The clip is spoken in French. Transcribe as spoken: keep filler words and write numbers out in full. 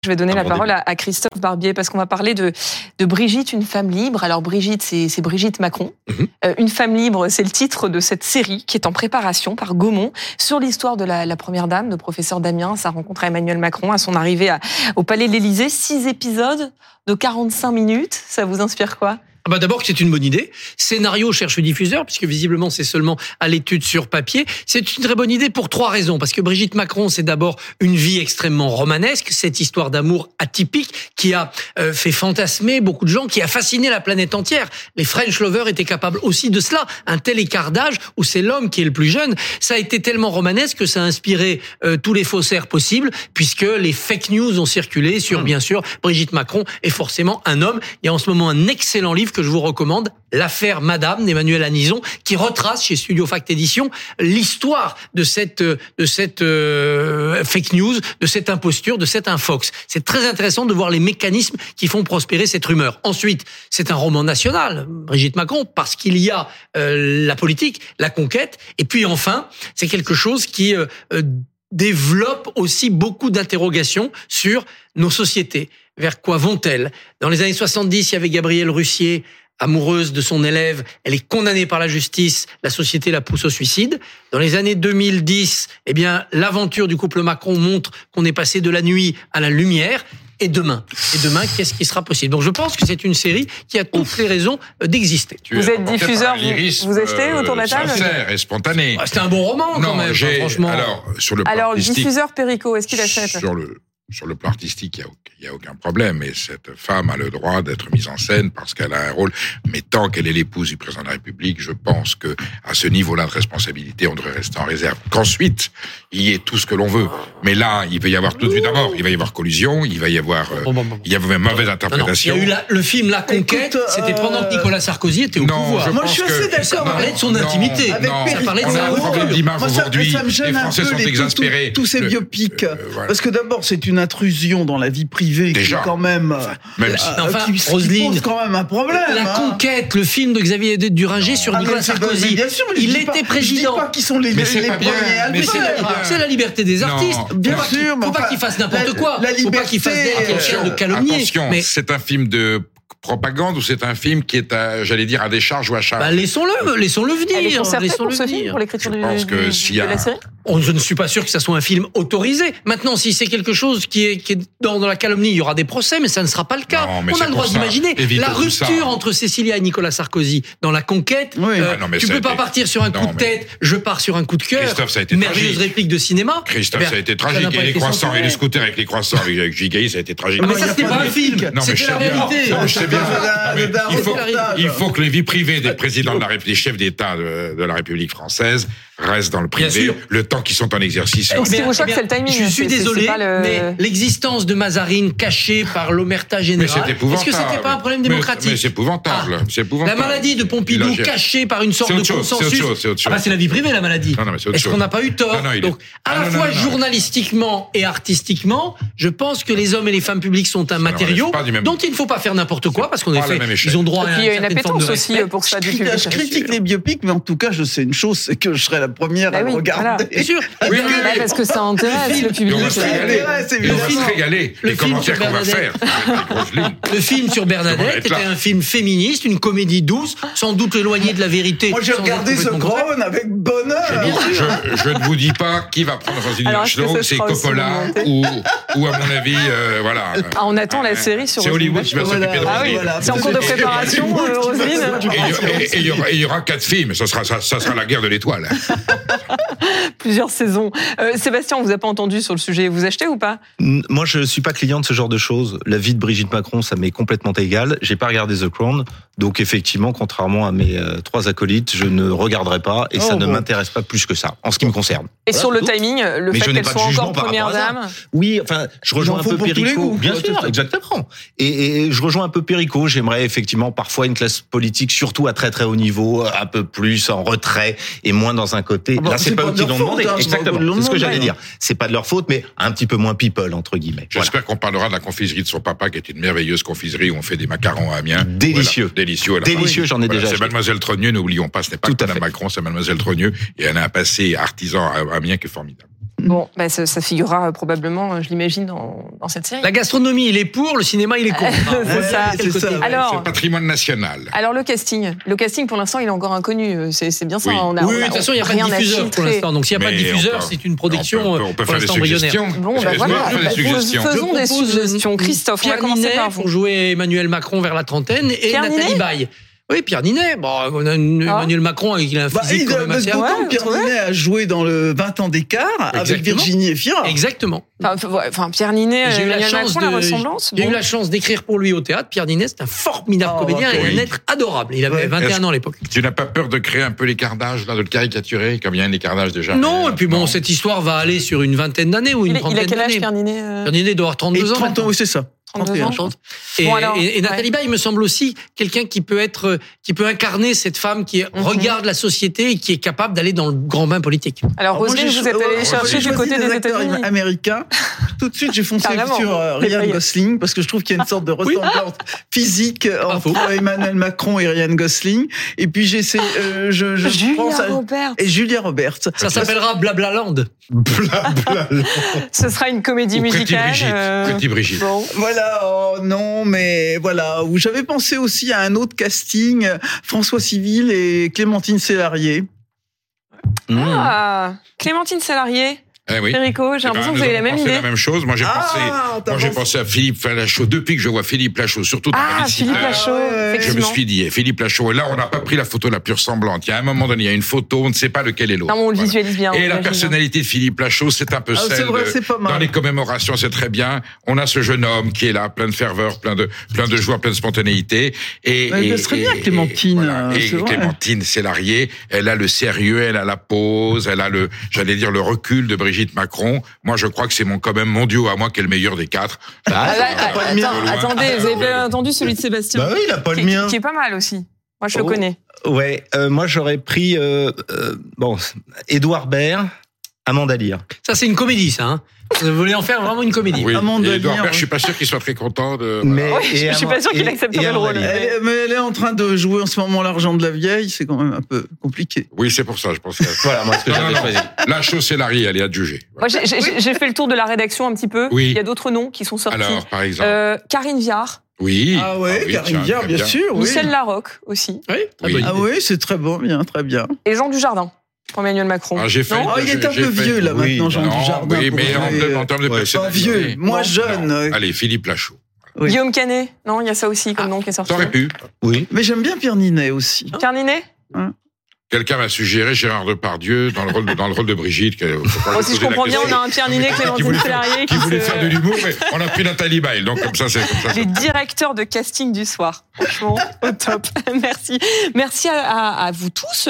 Je vais donner la parole à, à Christophe Barbier parce qu'on va parler de, de Brigitte, une femme libre. Alors Brigitte, c'est, c'est Brigitte Macron. Mm-hmm. Euh, une femme libre, c'est le titre de cette série qui est en préparation par Gaumont sur l'histoire de la, la première dame, de professeur Damien, sa rencontre à Emmanuel Macron, à son arrivée à, au Palais de l'Élysée. Six épisodes de quarante-cinq minutes. Ça vous inspire quoi ? Ah bah d'abord que c'est une bonne idée. Scénario cherche diffuseur, puisque visiblement c'est seulement à l'étude sur papier. C'est une très bonne idée pour trois raisons. Parce que Brigitte Macron, c'est d'abord une vie extrêmement romanesque, cette histoire d'amour atypique qui a euh, fait fantasmer beaucoup de gens, qui a fasciné la planète entière. Les French lovers étaient capables aussi de cela. Un tel écart d'âge où c'est l'homme qui est le plus jeune, ça a été tellement romanesque que ça a inspiré euh, tous les faussaires possibles, puisque les fake news ont circulé sur, mmh. bien sûr, Brigitte Macron est forcément un homme. Il y a en ce moment un excellent livre que je vous recommande, L'affaire Madame d'Emmanuel Anison, qui retrace chez Studio Fact Édition l'histoire de cette de cette euh, fake news, de cette imposture, de cet infox. C'est très intéressant de voir les mécanismes qui font prospérer cette rumeur. Ensuite, c'est un roman national, Brigitte Macron, parce qu'il y a euh, la politique, la conquête, et puis enfin, c'est quelque chose qui euh, euh, développe aussi beaucoup d'interrogations sur nos sociétés. Vers quoi vont-elles ? Dans les années soixante-dix, il y avait Gabrielle Russier, amoureuse de son élève. Elle est condamnée par la justice. La société la pousse au suicide. Dans les années deux mille dix, eh bien, l'aventure du couple Macron montre qu'on est passé de la nuit à la lumière. Et demain, et demain, qu'est-ce qui sera possible ? Donc, je pense que c'est une série qui a toutes les raisons d'exister. Tu vous êtes diffuseur, vous, vous achetez autour de la table ? Sincère et spontané. Ah, c'était un bon roman, non, quand même. J'ai, franchement. Alors, sur le plan alors artistique, diffuseur Perico, est-ce qu'il achète ? Sur le Sur le plan artistique, il n'y a, a aucun problème. Et cette femme a le droit d'être mise en scène parce qu'elle a un rôle. Mais tant qu'elle est l'épouse du président de la République, je pense que à ce niveau-là de responsabilité, on devrait rester en réserve. Qu'ensuite, il y ait tout ce que l'on veut. Mais là, il va y avoir tout de suite d'abord, il va y avoir collusion, il va y avoir, euh, bon, bon, bon. il y a même mauvaise interprétation. Non, non. Il y a eu la, le film La Conquête, Écoute, c'était pendant que Nicolas Sarkozy était au non, pouvoir. Je Moi, pense je suis assez que d'accord. Ça parlait de son intimité. Avec non, ça parlait de on a un problème d'image aujourd'hui. Ça me gêne les Français un peu sont les, exaspérés. Tous ces biopics. Euh, voilà. Parce que d'abord, c'est une intrusion dans la vie privée Déjà. qui est quand même, même euh, si. euh, enfin, qui, qui Roselyne, pose quand même un problème. La hein. Conquête, le film de Xavier Duringer sur ah, Nicolas Sarkozy. Bien sûr, il était pas, président. Je dis pas qu'ils sont les, mais les, c'est les pas bien, premiers à le mais faire. c'est, C'est la liberté des artistes. Non, bien faut sûr, pas, faut enfin, pas qu'ils fassent n'importe la, quoi. La faut liberté, pas qu'ils fassent des attention, de calomnier. Attention, mais c'est un film de propagande ou c'est un film qui est, à, j'allais dire, à décharge ou à charge. Bah laissons-le, laissons-le venir. Elle est concertée laissons-le pour ce venir. film, pour l'écriture je du, pense que du, s'il y a... de la série. Oh, je ne suis pas sûr que ça soit un film autorisé. Maintenant, si c'est quelque chose qui est, qui est dans, dans la calomnie, il y aura des procès, mais ça ne sera pas le cas. Non, mais on a le droit d'imaginer la rupture entre Cécilia et Nicolas Sarkozy dans La Conquête. Oui. Euh, ah non, mais tu peux été... pas partir sur un non, coup de tête, mais... je pars sur un coup de cœur. Christophe, ça a été merveilleuse tragique. réplique de cinéma. Christophe, eh bien, ça a été tragique. Ça et les croissants censuré. et les scooters avec les croissants avec Gigaï, ça a été tragique. Ah, mais ça, c'était pas un film. Non, mais je sais bien. Non, je sais bien. Il faut, il il faut que les vies privées des présidents de la République, des chefs d'État de, de la République française restent dans le privé le temps qu'ils sont en exercice. Donc, ce qui vous choque, c'est le timing. Je suis c'est, désolé, c'est le... mais l'existence de Mazarine cachée par l'omerta générale, est-ce que c'était pas un problème démocratique ? Mais, mais c'est épouvantable. Ah. C'est épouvantable. La maladie de Pompidou cachée par une sorte de chose, consensus. C'est autre chose, c'est autre chose. Ah bah c'est la vie privée, la maladie. Non, non, mais c'est autre Est-ce chose. qu'on n'a pas eu tort ? non, non, Donc, à ah, la non, fois non, non, journalistiquement et artistiquement, je pense que les hommes et les femmes publiques sont un non, matériau même... dont il ne faut pas faire n'importe quoi, parce qu'en effet, ils ont droit à il y a une appétence aussi pour ça du public. Je critique les biopics, mais en tout cas, je sais une chose, c'est que je serai la première à le regarder. Bien sûr. Oui, oui, oui. Parce que ça intéresse le public. On va se régaler. On va se régaler. Les commentaires qu'on va faire. Le film sur Bernadette était un film féministe, une comédie douce, sans doute éloignée de la vérité. Moi, j'ai regardé The Crown avec bonheur. Je, je, je ne vous dis pas qui va prendre Roselyne Bachelot, c'est Coppola ou, ou à mon avis, euh, voilà. Ah, on attend la série sur. C'est Hollywood qui va s'occuper de Roselyne. Ah oui, c'est en cours de préparation, Roselyne. Et il y, y aura quatre films. Ça sera, ça, ça sera la guerre de l'étoile. Plusieurs saisons. Euh, Sébastien, on vous a pas entendu sur le sujet. Vous achetez ou pas ? Moi, je suis pas client de ce genre de choses. La vie de Brigitte Macron, ça m'est complètement égal. J'ai pas regardé The Crown, donc effectivement, contrairement à mes euh, trois acolytes, je ne regarderai pas et oh, ça bon. ne m'intéresse pas plus que ça, en ce qui me concerne. Et voilà, sur le donc, timing, le fait qu'elle soit encore première dame. Oui, enfin, je rejoins un peu Perico. Bien sûr, exactement. Et, et je rejoins un peu Perico. J'aimerais effectivement parfois une classe politique, surtout à très très haut niveau, un peu plus en retrait et moins dans un côté. Ah bon, Là, c'est, c'est pas eux qui l'ont demandé. Hein, exactement. C'est ce que j'allais dire. C'est pas de leur faute, mais un petit peu moins people entre guillemets. J'espère voilà. qu'on parlera de la confiserie de son papa, qui est une merveilleuse confiserie où on fait des macarons à Amiens. Délicieux. Voilà. Délicieux. Alors, Délicieux, j'en ai voilà, déjà. C'est acheté. Mademoiselle Trogneux, n'oublions pas, ce n'est pas Tout que à Madame fait. Macron, c'est Mademoiselle Trogneux, et elle a un passé artisan à Amiens qui est formidable. Bon, bah, ça, ça figurera probablement, je l'imagine, dans, dans cette série. La gastronomie, il est pour, le cinéma, il est contre. c'est ça. C'est ça. Alors, c'est le patrimoine national. Alors le casting, le casting pour l'instant il est encore inconnu. C'est, c'est bien ça. Oui. On a, Oui, on a, de toute façon, il n'y a pas rien de à diffuseur pour filtrer. l'instant. Donc, s'il n'y a pas de Mais diffuseur, on peut- c'est une production on peut, on peut pour faire des l'instant embryonnaire. suggestions. Bon, bah Excuse-moi, voilà, on fait des bah, suggestions. faisons des suggestions. Christophe, on va Pierre commencer Ninet par vous. pour jouer Emmanuel Macron vers la trentaine et Pierre Nathalie Ninet Baye. Oui, Pierre Ninet. Bon, on a une, Ah. Emmanuel Macron, il a un Bah, physique il, quand même assez... d'autant Ouais, que Pierre ouais. Ninet a joué dans le vingt ans d'écart avec Exactement. Virginie Efira. Exactement. Enfin, ouais, enfin, Pierre Ninet, J'ai eu la Emmanuel chance Macron, de, la ressemblance. j'ai bon. eu la chance d'écrire pour lui au théâtre. Pierre Ninet, c'est un formidable Oh, comédien bah, et oui. un être adorable. Il avait Ouais. vingt et un Est-ce- ans à l'époque. Tu n'as pas peur de créer un peu l'écartage, là, de le caricaturer, comme il y a un écartage déjà? Non, et puis bon, Non. cette histoire va aller sur une vingtaine d'années ou une Il, est- il a trentaine quel âge, d'années. Pierre Ninet euh, Pierre Ninet doit avoir Et trente-deux ans. trente ans, maintenant. oui, c'est ça. trente-deux ans. trente et un. Et, Bon, alors, et- et Nathalie ouais. Baye me semble aussi quelqu'un qui peut être, qui peut incarner cette femme qui Mhm. regarde la société et qui est capable d'aller dans le grand bain politique. Alors, Alors, moi, Roselyne, j'ai vous êtes cho- allé ouais, chercher j'ai du choisi côté des acteurs États-Unis. américains. Tout de suite, j'ai foncé Carrément. sur euh, Les Ryan paillettes. Gosling parce que je trouve qu'il y a une sorte de Oui. ressemblance physique entre faux. Emmanuel Macron et Ryan Gosling. Et puis j'essaie, euh, je, je Julia pense à Roberts. et Julia Roberts. Ça s'appellera Blablaland. Ce sera une comédie Ou Pretty musicale. Brigitte. euh, Pretty Brigitte. Bon. Voilà, oh, non, mais voilà. Où j'avais pensé aussi à un autre casting, euh, François Civil et Clémentine Célarié. Ah, Clémentine Salarié, Eh oui. Perico, j'ai Eh ben, l'impression que nous vous avez la avons même pensé idée. la même chose. Moi, j'ai Ah, pensé, t'as moi, j'ai pensé- pensé à Philippe Lachaud. Depuis que je vois Philippe Lachaud, surtout dans Ah, la Philippe visite, Lachaud, ouais, ouais, je me effectivement. suis dit, eh, Philippe Lachaud, et là, on n'a pas pris la photo la plus ressemblante. Il y a un moment donné, il y a une photo, on ne sait pas lequel est l'autre. Non, on le Voilà. visualise bien. on Et la l'imagine. personnalité de Philippe Lachaud, c'est un peu Ah, celle c'est vrai, de- c'est pas mal. dans les commémorations, c'est très bien. On a ce jeune homme qui est là, plein de ferveur, plein de, plein de joie, plein de spontanéité. Et, Ouais, et, elle serait bien, et- Clémentine, voilà. euh, Et c'est vrai. Clémentine Célarié, elle a le sérieux, elle a la pose, elle a le, j'allais dire, le recul de Brigitte Macron. Moi, je crois que c'est mon, quand même mon duo à moi qui est le meilleur des quatre. Ah, là, Ah, ah, de loin. attends, attendez, vous avez bien entendu celui de Sébastien Bah oui, il a pas le qui, mien. qui est pas mal aussi. Moi, je le Oh. connais. Ouais, euh, moi j'aurais pris euh, euh, bon, Édouard Baird, Amanda Lear. Ça, c'est une comédie, ça. Hein. Vous voulez en faire vraiment une comédie. Oui. Amanda Et Edouard Lear, Baird, ouais. je suis pas sûr qu'il soit très content de. Mais Oui, je- je suis pas sûr qu'il et- accepterait et le rôle. Amanda Lear. Elle est- mais elle est en train de jouer en ce moment l'argent de la vieille, c'est quand même un peu compliqué. Oui, c'est pour ça, je pense. Que... Voilà, moi ce que Non, j'avais non, choisi. non. La chose, c'est Larry, elle est adjugée. Moi, j'ai- j'ai j'ai fait le tour de la rédaction un petit peu. Oui. Il y a d'autres noms qui sont sortis. Alors, par exemple. Euh, Karine Viard, Oui. Ah ouais, oui, Karine tiens, Viard, très bien sûr, oui. Michel Larocque aussi, Oui, très Oui. bonne Ah idée. oui, c'est très bon, bien, très bien. et Jean Dujardin pour Emmanuel Macron. Ah, j'ai fait. Non Oh, il est j'ai- un j'ai peu fait- vieux là oui, maintenant, Jean Non, Dujardin. oui, pour mais en, jouer, termes- euh, en termes de ouais, pas personnalité. vieux, moins Non, jeune. non. euh, Allez, Philippe Lachaud. oui. Guillaume Canet, non, il y a ça aussi comme nom qui est sorti. T'aurais pu. Oui. Mais j'aime bien Pierre Ninet aussi. Pierre Ninet. Quelqu'un m'a suggéré Gérard Depardieu dans le rôle de, dans le rôle de Brigitte. que- faut pas Bon, lui si je poser la comprends bien, on question. a un Pierre Ninet, Qui Clémentine voulait faire- Célarié Qui qui voulait se- faire de l'humour, mais on a pris Nathalie Baye. Donc, comme ça, c'est comme ça. Les directeurs de casting du soir. Franchement, au top. Merci. Merci à, à- à vous tous.